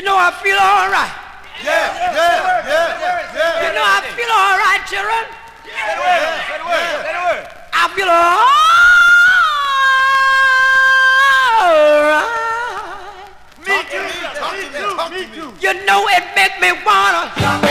You know I feel all right. Yeah. You know I feel all right, children. Say the word. I feel all right. Me too. You know it make me wanna.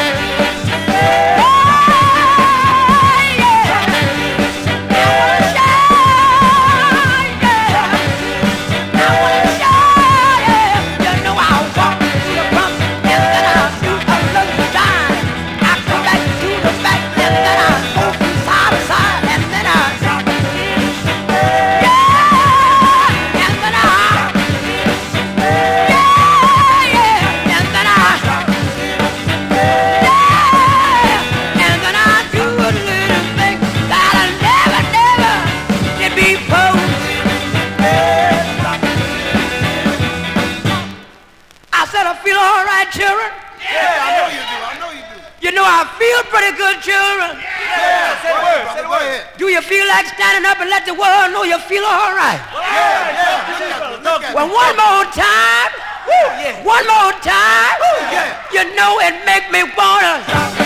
Children? Yeah, I know you do. You know I feel pretty good, children. Yeah, say the word. Do you feel like standing up and let the world know you feel all right? Yeah. Look at Well, one more time. Woo, yeah. One more time. Woo, yeah. You know it make me wanna.